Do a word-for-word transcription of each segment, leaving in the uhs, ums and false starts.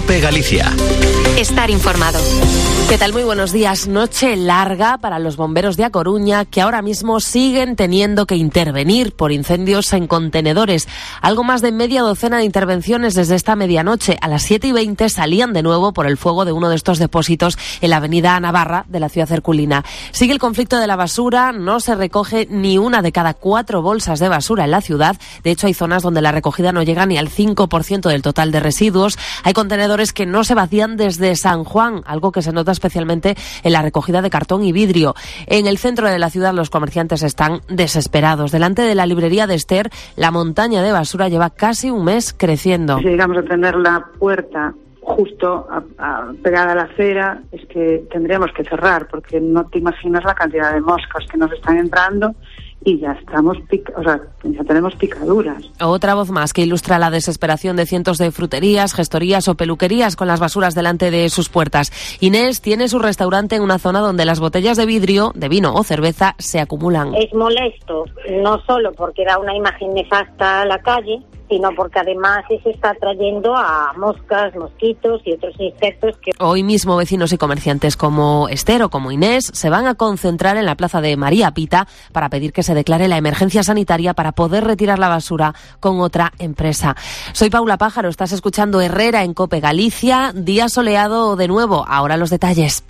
COPE Galicia. Estar informado. ¿Qué tal? Muy buenos días. Noche larga para los bomberos de A Coruña, que ahora mismo siguen teniendo que intervenir por incendios en contenedores. Algo más de media docena de intervenciones desde esta medianoche. A las siete y veinte salían de nuevo por el fuego de uno de estos depósitos en la avenida Navarra de la ciudad herculina. Sigue el conflicto de la basura. No se recoge ni una de cada cuatro bolsas de basura en la ciudad. De hecho, hay zonas donde la recogida no llega ni al cinco por ciento del total de residuos. Hay contenedores que no se vacían desde San Juan, algo que se nota especialmente en la recogida de cartón y vidrio. En el centro de la ciudad los comerciantes están desesperados. Delante de la librería de Ester, la montaña de basura lleva casi un mes creciendo. Si llegamos a tener la puerta justo a, a, pegada a la acera, es que tendríamos que cerrar, porque no te imaginas la cantidad de moscas que nos están entrando y ya estamos, pic- o sea, ya tenemos picaduras. Otra voz más que ilustra la desesperación de cientos de fruterías, gestorías o peluquerías con las basuras delante de sus puertas. Inés tiene su restaurante en una zona donde las botellas de vidrio, de vino o cerveza se acumulan. Es molesto, no solo porque da una imagen nefasta a la calle, sino porque además eso está trayendo a moscas, mosquitos y otros insectos que... Hoy mismo vecinos y comerciantes como Esther o como Inés se van a concentrar en la plaza de María Pita para pedir que se declare la emergencia sanitaria para poder retirar la basura con otra empresa. Soy Paula Pájaro, estás escuchando Herrera en COPE Galicia, día soleado de nuevo. Ahora los detalles.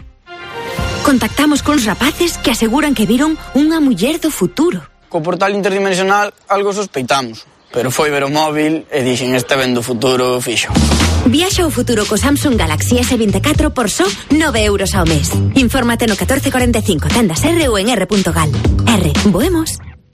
Contactamos con rapaces que aseguran que viron unha muller do futuro. Co portal interdimensional algo sospeitamos, pero foi ver o móvil e dixen este ven do futuro fixo. Viaxa ao futuro co Samsung Galaxy ese veinticuatro por só nove euros ao mes. Infórmate no catorce cuarenta e cinco, tendas R ou en r punto gal. R, voemos.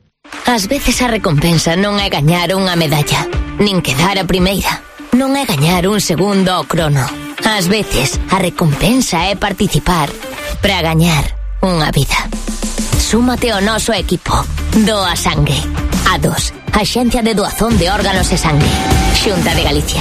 Ás veces a recompensa non é gañar unha medalla, nin quedar a primeira. Non é gañar un segundo ao crono. Ás veces a recompensa é participar para gañar unha vida. Súmate ao noso equipo. Doa sangue. A dos, Axencia de Doazón de Órganos e Sangue. Xunta de Galicia.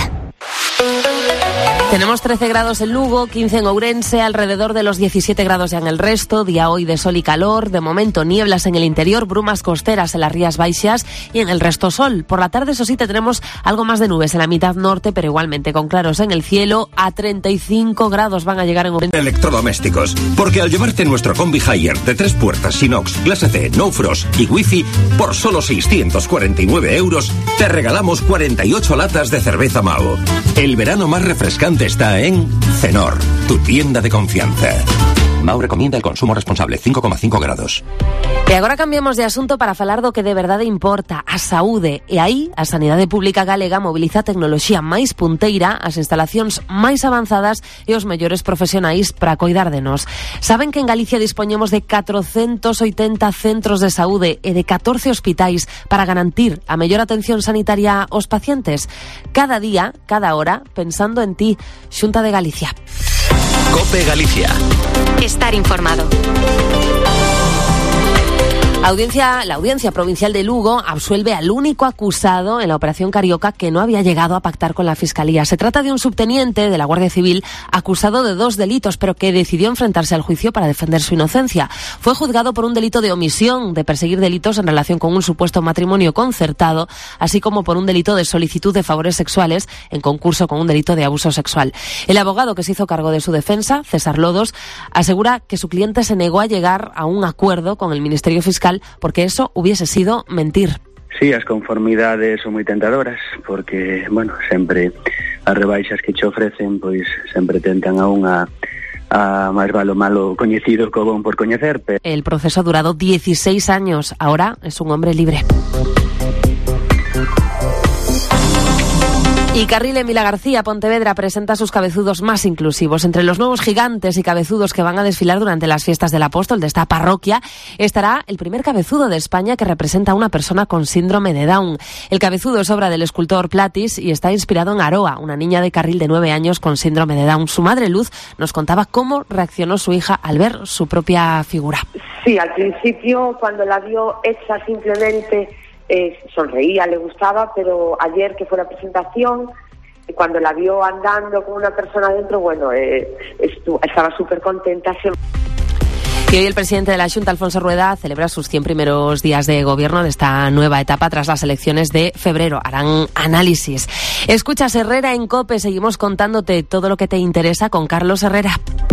Tenemos trece grados en Lugo, quince en Ourense, alrededor de los diecisiete grados ya en el resto. Día hoy de sol y calor. De momento nieblas en el interior, brumas costeras en las Rías Baixas y en el resto sol. Por la tarde, eso sí, tendremos algo más de nubes en la mitad norte, pero igualmente con claros en el cielo. A treinta y cinco grados van a llegar en Ourense. Electrodomésticos. Porque al llevarte nuestro Combi Hire de tres puertas, inox, clase C, no frost y wifi, por solo seiscientos cuarenta y nueve euros, te regalamos cuarenta y ocho latas de cerveza Mao. El verano más refrescante está en Cenor, tu tienda de confianza. Mau recomienda el consumo responsable, cinco coma cinco grados. E agora cambiamos de asunto para falar do que de verdade importa, a saúde. E aí, a Sanidade Pública Galega mobiliza a tecnoloxía máis punteira, as instalacións máis avanzadas e os mellores profesionais para coidar de nós. Saben que en Galicia dispoñemos de catrocentos oitenta centros de saúde e de catorce hospitais para garantir a mellor atención sanitaria aos pacientes? Cada día, cada hora, pensando en ti. Xunta de Galicia. COPE Galicia. Estar informado. Audiencia, la Audiencia Provincial de Lugo absuelve al único acusado en la Operación Carioca que no había llegado a pactar con la Fiscalía. Se trata de un subteniente de la Guardia Civil acusado de dos delitos, pero que decidió enfrentarse al juicio para defender su inocencia. Fue juzgado por un delito de omisión, de perseguir delitos en relación con un supuesto matrimonio concertado, así como por un delito de solicitud de favores sexuales en concurso con un delito de abuso sexual. El abogado que se hizo cargo de su defensa, César Lodos, asegura que su cliente se negó a llegar a un acuerdo con el Ministerio Fiscal porque eso hubiese sido mentir. Sí, as conformidades son moi tentadoras, porque, bueno, sempre as rebaixas que che ofrecen, pois sempre tentan a unha a máis valo malo coñecido co bon por coñecer. Pero... El proceso ha durado dieciséis años, ahora es un hombre libre. Y Carril Emila García Pontevedra presenta sus cabezudos más inclusivos. Entre los nuevos gigantes y cabezudos que van a desfilar durante las fiestas del Apóstol de esta parroquia estará el primer cabezudo de España que representa a una persona con síndrome de Down. El cabezudo es obra del escultor Platis y está inspirado en Aroa, una niña de Carril de nueve años con síndrome de Down. Su madre Luz nos contaba cómo reaccionó su hija al ver su propia figura. Sí, al principio cuando la vio hecha simplemente... Eh, sonreía, le gustaba, pero ayer que fue la presentación, cuando la vio andando con una persona dentro, bueno, eh, estu- estaba súper contenta. Y hoy el presidente de la Xunta, Alfonso Rueda, celebra sus cien primeros días de gobierno de esta nueva etapa tras las elecciones de febrero. Harán análisis. Escuchas Herrera en COPE. Seguimos contándote todo lo que te interesa con Carlos Herrera.